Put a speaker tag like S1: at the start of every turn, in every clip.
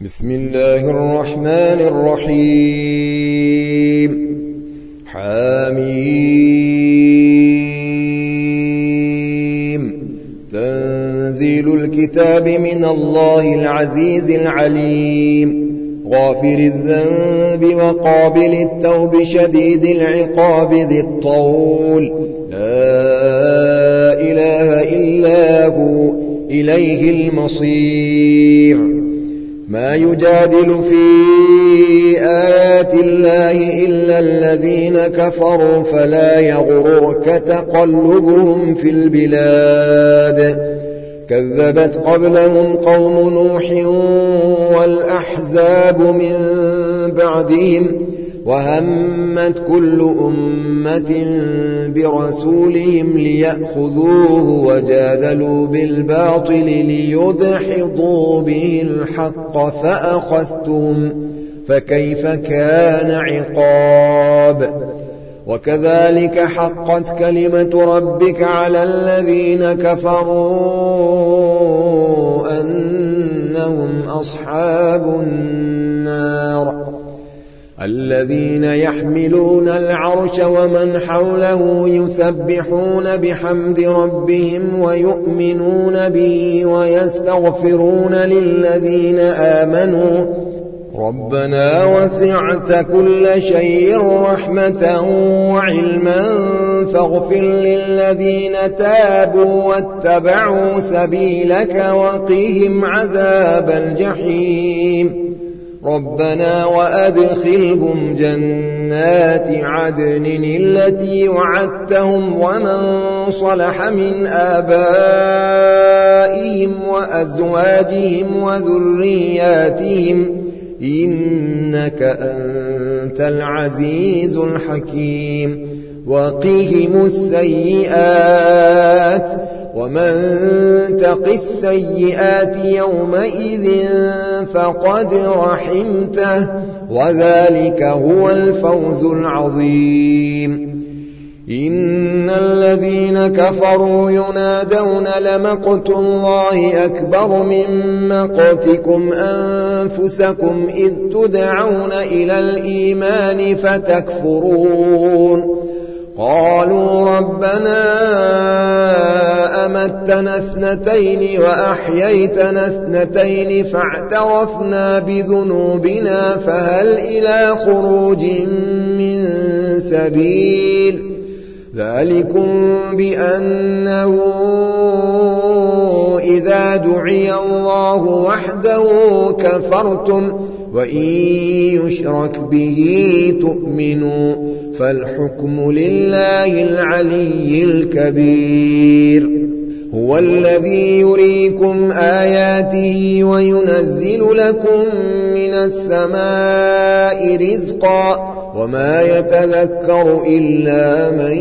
S1: بسم الله الرحمن الرحيم حميم تنزيل الكتاب من الله العزيز العليم غافر الذنب وقابل التوب شديد العقاب ذي الطول لا إله إلا هو إليه المصير ما يجادل في آيات الله إلا الذين كفروا فلا يغررك تقلبهم في البلاد كذبت قبلهم قوم نوح والأحزاب من بعدهم وهمت كل أمة برسولهم ليأخذوه وجادلوا بالباطل ليدحضوا به الحق فأخذتهم فكيف كان عقاب وكذلك حقت كلمة ربك على الذين كفروا أنهم أصحاب النار الذين يحملون العرش ومن حوله يسبحون بحمد ربهم ويؤمنون به ويستغفرون للذين آمنوا ربنا وسعت كل شيء رحمة وعلما فاغفر للذين تابوا واتبعوا سبيلك وقهم عذاب الجحيم ربنا وأدخلهم جنات عدن التي وعدتهم ومن صلح من آبائهم وأزواجهم وذرياتهم إنك أنت العزيز الحكيم وقهم السيئات ومن تق السيئات يومئذ فقد رحمته وذلك هو الفوز العظيم إن الذين كفروا ينادون لمقت الله أكبر من مقتكم أنفسكم إذ تدعون إلى الإيمان فتكفرون قالوا ربنا أمتنا اثنتين وأحييتنا اثنتين فاعترفنا بذنوبنا فهل إلى خروج من سبيل ذلكم بأنه إذا دعي الله وحده كفرتم وإن يشرك به تؤمنوا فالحكم لله العلي الكبير هو الذي يريكم آياته وينزل لكم من السماء رزقا وما يتذكر إلا من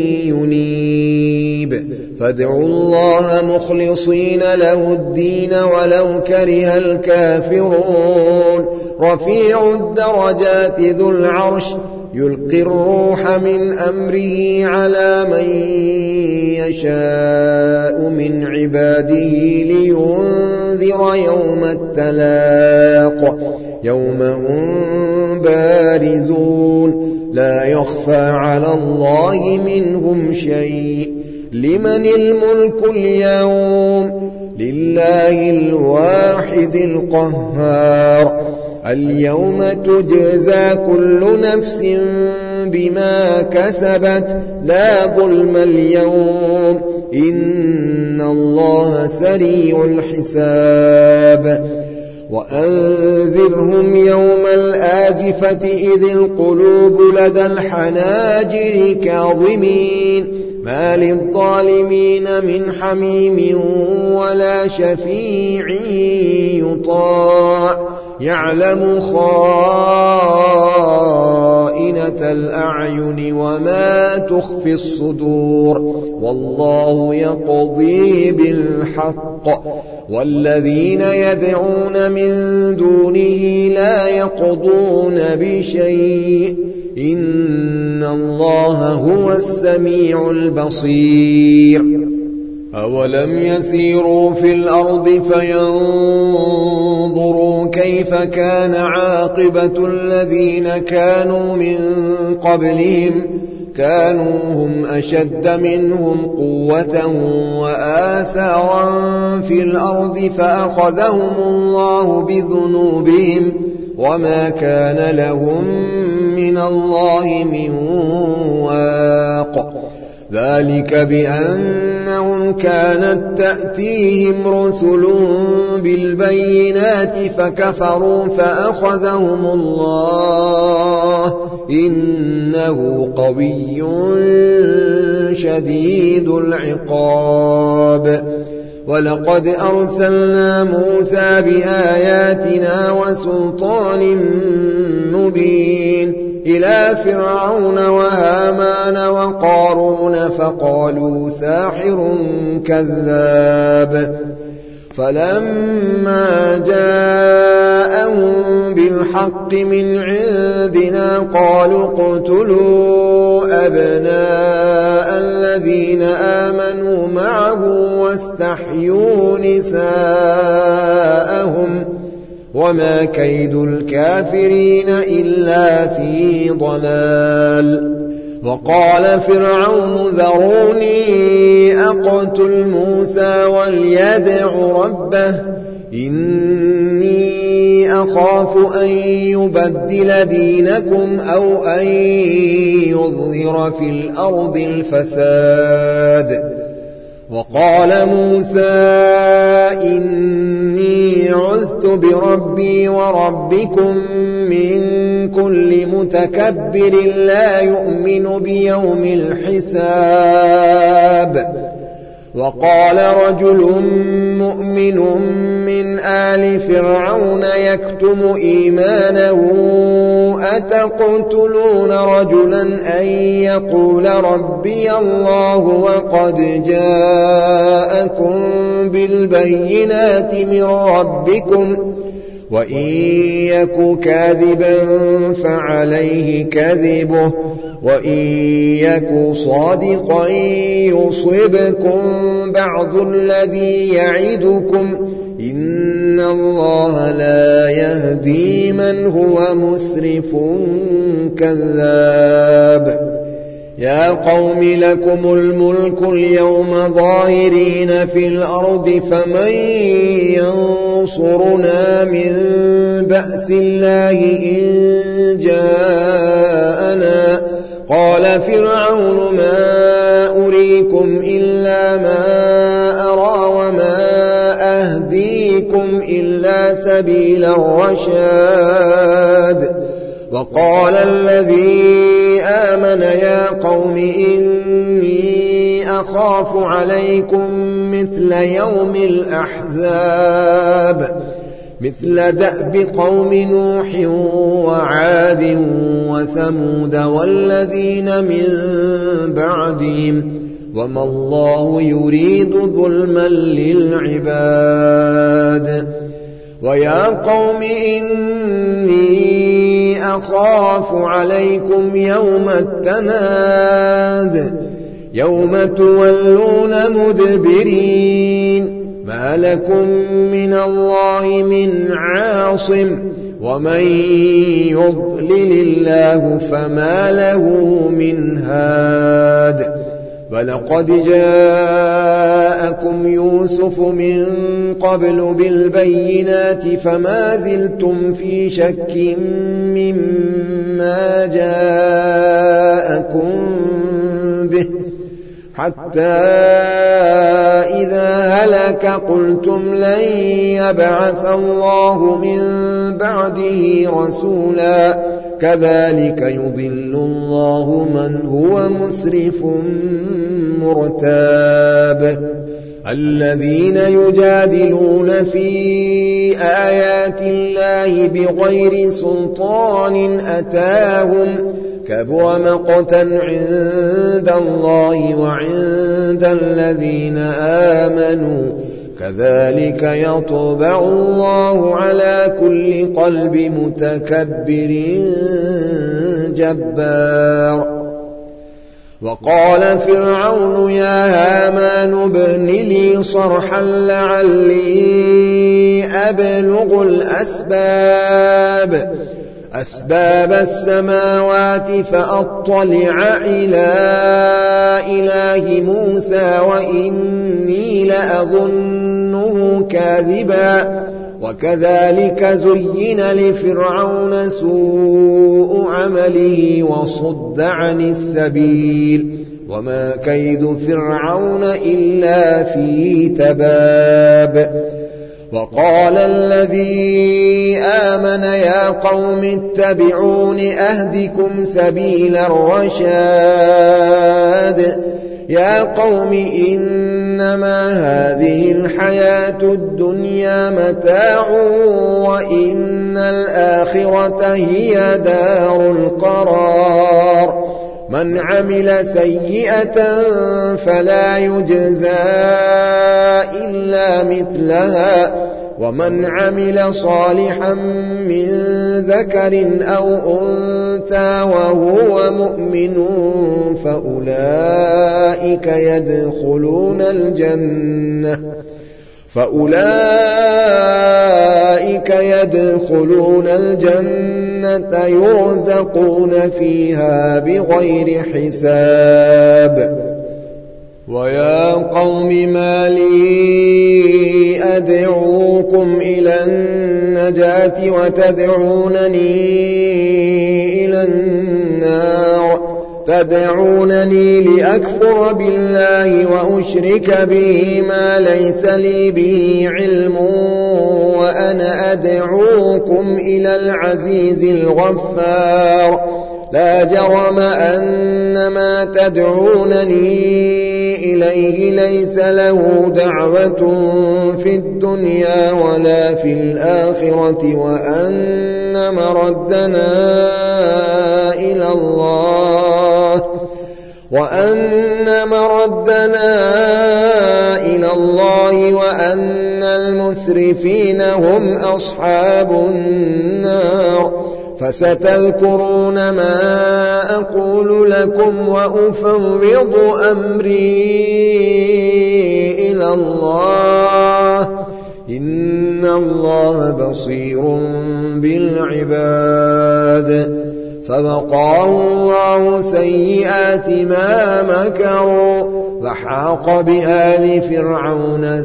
S1: ينيب فادعوا الله مخلصين له الدين ولو كره الكافرون رفيع الدرجات ذو العرش يلقي الروح من أمره على من يشاء من عباده لينذر يوم التلاق يوم هم بارزون لا يخفى على الله منهم شيء لمن الملك اليوم لله الواحد القهار اليوم تجزى كل نفس بما كسبت لا ظلم اليوم إن الله سريع الحساب وأنذرهم يوم الآزفة إذ القلوب لدى الحناجر كاظمين ما للظالمين من حميم ولا شفيع يطاع يعلم خائنة الأعين وما تخفي الصدور والله يقضي بالحق والذين يدعون من دونه لا يقضون بشيء إن الله هو السميع البصير أولم يسيروا في الأرض فينظروا كيف كان عاقبة الذين كانوا من قبلهم كانوا هم أشد منهم قوة وآثارا في الأرض فأخذهم الله بذنوبهم وما كان لهم من الله من واق ذلك بأنهم كانت تأتيهم رسل بالبينات فكفروا فأخذهم الله إنه قوي شديد العقاب ولقد أرسلنا موسى بآياتنا وسلطان مبين إلى فرعون وهامان وقارون فقالوا ساحر كذاب فلما جاءهم بالحق من عندنا قالوا اقتلوا أبناء الذين آمنوا معه واستحيوا نساءهم وما كيد الكافرين إلا في ضلال وقال فرعون ذروني أقتل موسى وليدع ربه إني أخاف أن يبدل دينكم أو أن يظهر في الأرض الفساد وقال موسى إني عذت بربي وربكم من كل متكبر لا يؤمن بيوم الحساب وقال رجل مؤمن من آل فرعون يكتم إيمانه أتقتلون رجلا أن يقول ربي الله وقد جاءكم بالبينات من ربكم وإن يك كاذبا فعليه كذبه وإن يك صادقا يصبكم بعض الذي يعدكم إن الله لا يهدي من هو مسرف كذاب يا قوم لكم الملك اليوم ظاهرين في الأرض فمن ينصرنا من بأس الله إن جاءنا قال فرعون ما أريكم إلا ما أرى وما أهديكم إلا سبيل الرشاد وقال الذي آمن يا قوم إني أخاف عليكم مثل يوم الأحزاب مثل دأب قوم نوح وعاد وثمود والذين من بعدهم وما الله يريد ظلما للعباد ويا قوم إني أخاف عليكم يوم التناد يوم تولون مدبرين ما لكم من الله من عاصم ومن يضلل الله فما له من هاد ولقد جاءكم يوسف من قبل بالبينات فما زلتم في شك مما جاءكم به حتى إذا هلك قلتم لن يبعث الله من بعده رسولا كذلك يضل الله من هو مسرف مرتاب الذين يجادلون في آيات الله بغير سلطان أتاهم كبر مقتا عند الله وعند الذين آمنوا كذلك يطبع الله على كل قلب متكبر جبار وقال فرعون يا هامان ابن لي صرحا لعلي أبلغ أسباب السماوات فأطلع إلى إله موسى وإني لأظنه كاذبا وكذلك زين لفرعون سوء عمله وصد عن السبيل وما كيد فرعون إلا في تباب. وقال الذي آمن يا قوم اتبعون أهدكم سبيل الرشاد يا قوم إنما هذه الحياة الدنيا متاع وإن الآخرة هي دار القرار من عمل سيئة فلا يجزى إلا مثلها ومن عمل صالحا من ذكر أو أنثى وهو مؤمن فأولئك يدخلون الجنة يرزقون فيها بغير حساب. ويا قوم ما لي أدعوكم إلى النجاة وتدعونني إلى النار تدعونني لأكفر بالله وأشرك به ما ليس لي به علم وأنا أدعوكم إلى العزيز الغفار لا جرم أن ما تدعونني إليه ليس له دعوة في الدنيا ولا في الآخرة وأن مردنا إلى الله وأن المسرفين هم أصحاب النار. فستذكرون ما أقول لكم وأفوض أمري إلى الله إن الله بصير بالعباد. فوقاه الله سيئات ما مكروا وحاق بآل فرعون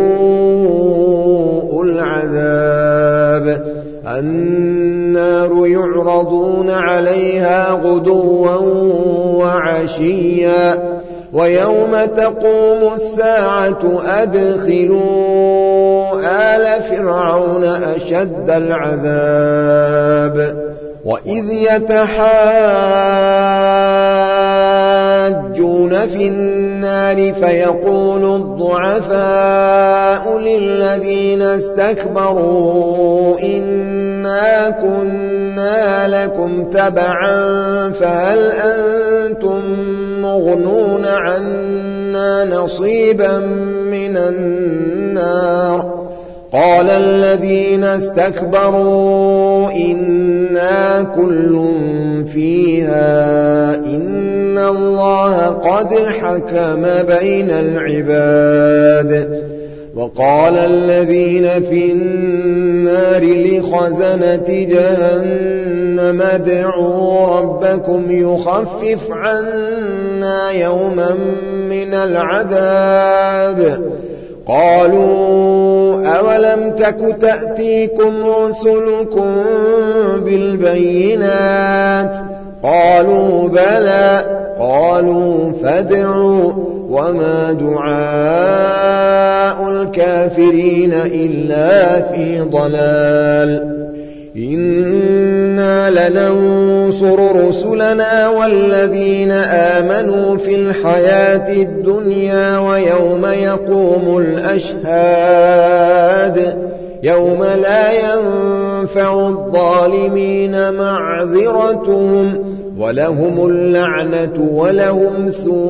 S1: سوء العذاب. النار يعرضون عليها غدوا وعشيا ويوم تقوم الساعة أدخلوا آل فرعون أشد العذاب. وإذ يتحاجون في النار فيقول الضعفاء للذين استكبروا إنا كنا لكم تبعا فهل أنتم مغنون عنا نصيبا من النار. قال الذين استكبروا إنا كل فيها إن الله قد حكم بين العباد. وقال الذين في النار لخزنة جهنم ادعوا ربكم يخفف عنا يوما من العذاب. قالوا أولم تك تأتيكم رسلكم بالبينات قالوا بلى قالوا فادعوا وما دعاء الكافرين إلا في ضلال. إنا لننصر رسلنا والذين آمنوا في الحياة الدنيا ويوم يقوم الأشهاد يوم لا ينفع الظالمين معذرتهم ولهم اللعنة ولهم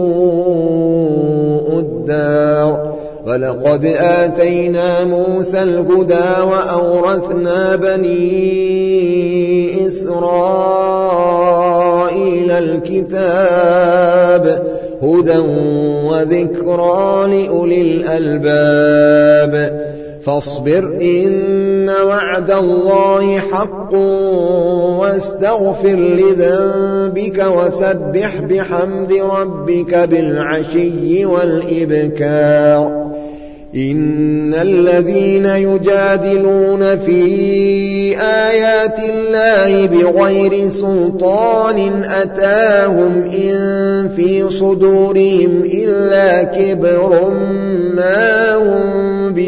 S1: سوء الدار. ولقد آتينا موسى الهدى وأورثنا بني إسرائيل الكتاب هدى وذكرى لأولي الألباب فاصبر إن وعد الله حق واستغفر لذنبك وسبح بحمد ربك بالعشي والإبكار إن الذين يجادلون في آيات الله بغير سلطان أتاهم إن في صدورهم إلا كبر ما هم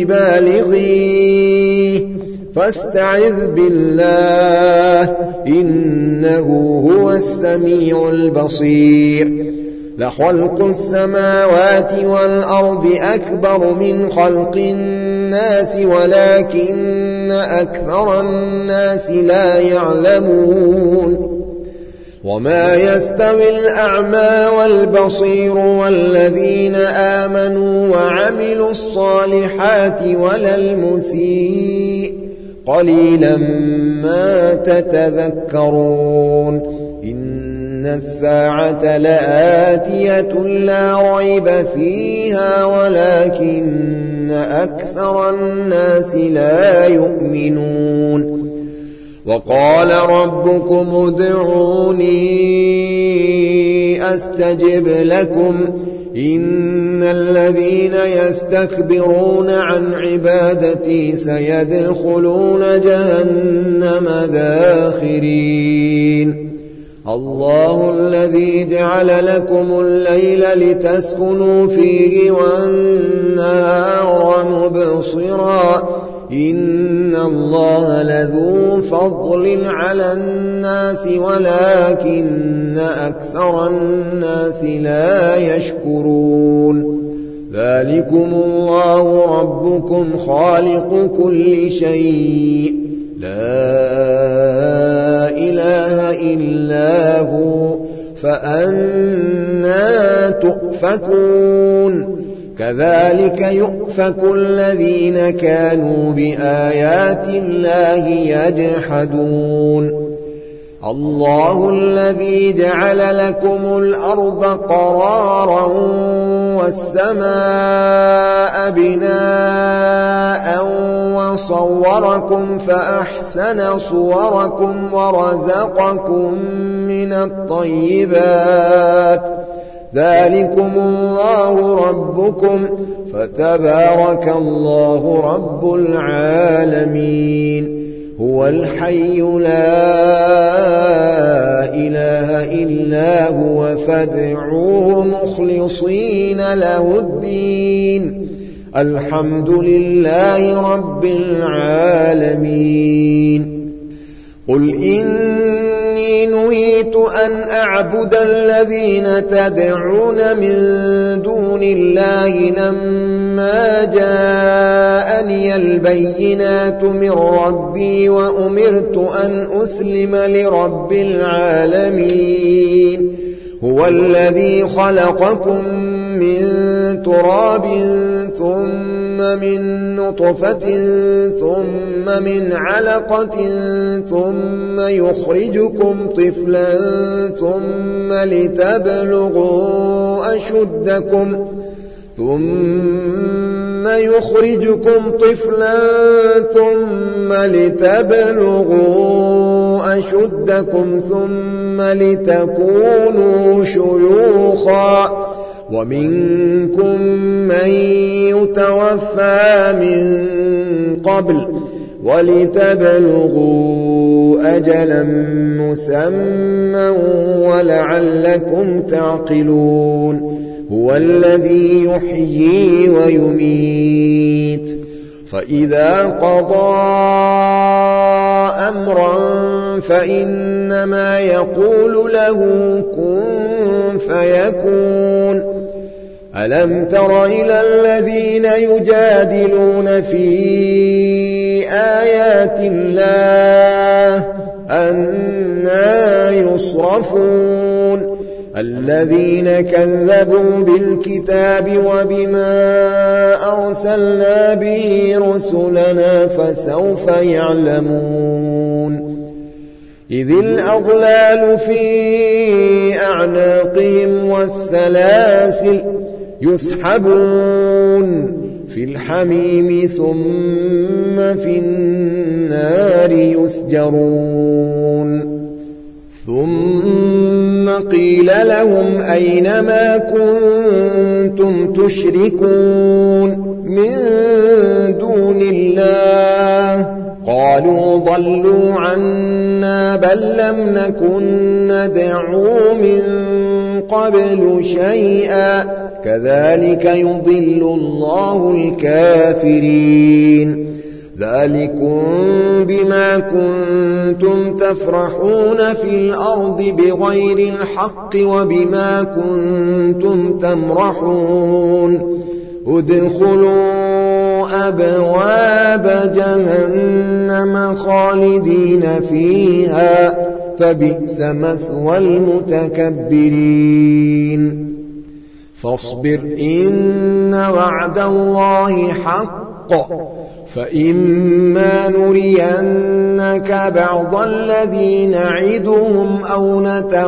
S1: ببالغيه فاستعذ بالله إنه هو السميع البصير لخلق السماوات والأرض أكبر من خلق الناس ولكن أكثر الناس لا يعلمون وما يستوي الأعمى والبصير والذين آمنوا وعملوا الصالحات ولا المسيء قليلا ما تتذكرون إن الساعة لآتية لا ريب فيها ولكن أكثر الناس لا يؤمنون وقال ربكم ادعوني أستجب لكم إن الذين يستكبرون عن عبادتي سيدخلون جهنم داخرين الله الذي جعل لكم الليل لتسكنوا فيه والنهار مبصرا إن الله لذو فضل على الناس ولكن أكثر الناس لا يشكرون ذلكم الله ربكم خالق كل شيء لا إله إلا هو فأنى تؤفكون كذلك يؤفك الذين كانوا بآيات الله يجحدون الله الذي جعل لكم الأرض قرارا والسماء بناء وصوركم فأحسن صوركم ورزقكم من الطيبات ذلكم الله ربكم فتبارك الله رب العالمين هو الحي لا إله إلا هو فادعوه مخلصين له الدين الحمد لله رب العالمين قل إني نهيت أن أعبد الذين تدعون من دون الله لما جاءني البينات من ربي وأمرت أن أسلم لرب العالمين هو الذي خلقكم من تراب ثم من نطفة ثم من علقة ثم يخرجكم طفلا ثم لتبلغوا أشدكم ثم لتكونوا شيوخا ومنكم من يتوفى من قبل ولتبلغوا أجلا مسمى ولعلكم تعقلون هو الذي يحيي ويميت فإذا قضى أمرا فإنما يقول له كن فيكون ألم تر إلى الذين يجادلون في آيات الله أنى يصرفون الذين كذبوا بالكتاب وبما أرسلنا به رسلنا فسوف يعلمون إذ الأغلال في أعناقهم والسلاسل يسحبون في الحميم ثم في النار يسجرون ثم قيل لهم أين ما كنتم تشركون من دون الله قالوا ضلوا عنا بل لم نكن ندعو من قبل شيئا كذلك يضل الله الكافرين ذلكم بما كنتم تفرحون في الأرض بغير الحق وبما كنتم تمرحون ادخلوا أبواب جهنم خالدين فيها فبئس مثوى المتكبرين فاصبر إن وعد الله حق فإما نرينك بعض الذي نعدهم أو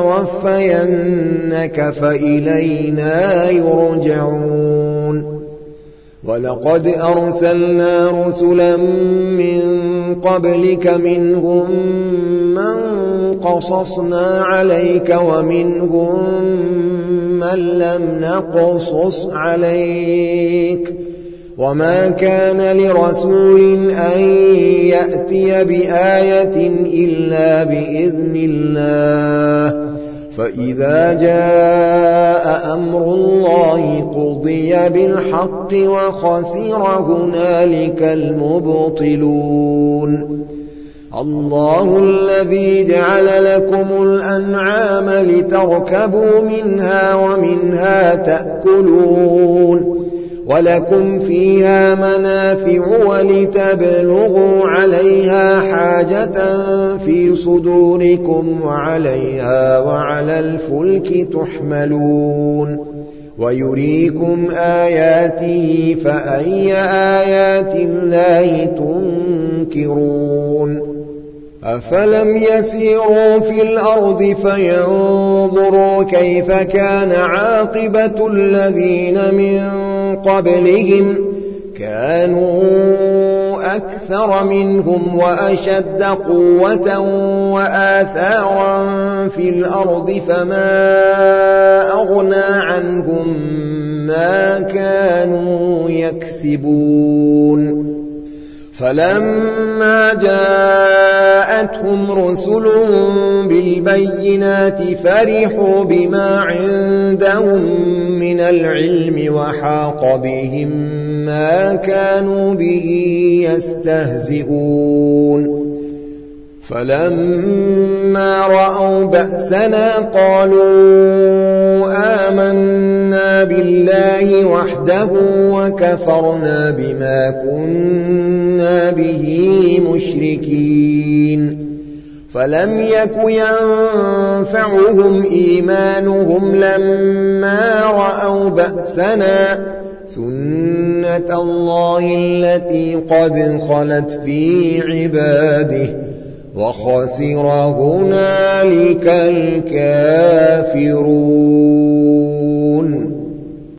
S1: نتوفينك فإلينا يرجعون ولقد أرسلنا رسلا من قبلك منهم من قصصنا عليك ومنهم من لم نقصص عليك وما كان لرسول أن يأتي بآية إلا بإذن الله فإذا جاء أمر الله قضي بالحق وخسر هنالك المبطلون الله الذي جعل لكم الأنعام لتركبوا منها ومنها تأكلون ولكم فيها منافع ولتبلغوا عليها حاجة في صدوركم وعليها وعلى الفلك تحملون ويريكم آياته فأي آيات الله تنكرون أفلم يسيروا في الأرض فينظروا كيف كان عاقبة الذين من قبلهم كانوا أكثر منهم وأشد قوة وآثارا في الأرض فما أغنى عنهم ما كانوا يكسبون فلما جاءتهم رسلهم بالبينات فرحوا بما عندهم من العلم وحاق بهم ما كانوا به يستهزئون فلما رأوا بأسنا قالوا آمنا بالله وحده وكفرنا بما كنا به مشركين فلم يك ينفعهم إيمانهم لما رأوا بأسنا سنة الله التي قد خلت في عباده وخسر هنالك الكافرون